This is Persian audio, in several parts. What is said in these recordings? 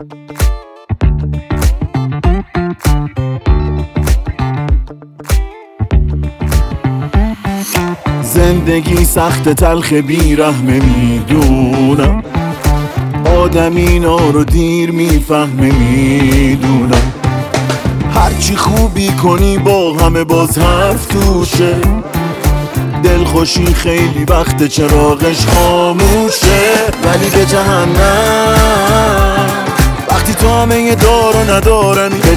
زندگی سخت تلخ بیرحمه میدونم، آدم اینا رو دیر میفهمه میدونم. هرچی خوبی کنی با همه باز حرف توشه، دلخوشی خیلی وقت چراغش خاموشه. ولی به جهنم وقتی تو همه دار و ندارمی، به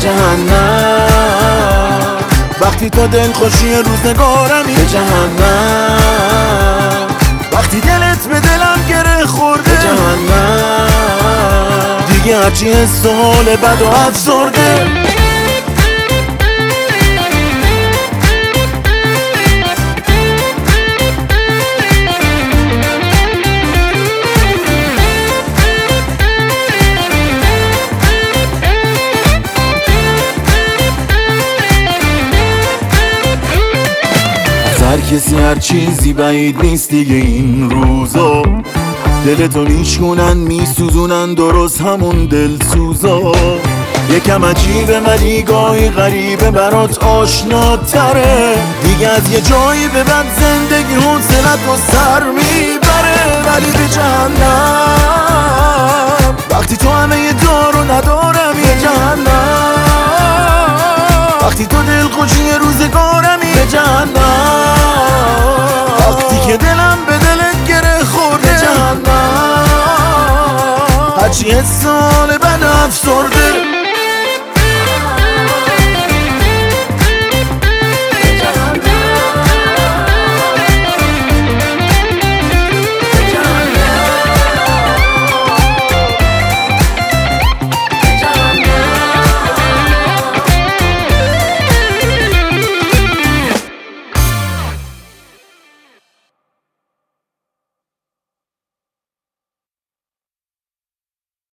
جهنم وقتی تو دلخوشی روزگارمی، به جهنم وقتی دلت به دلم گره خورده، به جهنم دیگه هرچی حس و حال بد و افسرده. هر کسی هر چیزی بعید نیست دیگه این روزا، دلتو میشکنن میسوزونن درست همون دلسوزا. یکم عجیبه ولی گاهی غریبه برات آشناتره، دیگه از یه جایی به بعد زندگی حوصلت و سر میبره. ولی به جهنم وقتی تو همه دار و ندارمی، به جهنم وقتی تو دلخوشی روزگارمی، به جهنم وقتی که دلم به دلت گره خورده، به جهنم هرچی حس حال بد افسرده.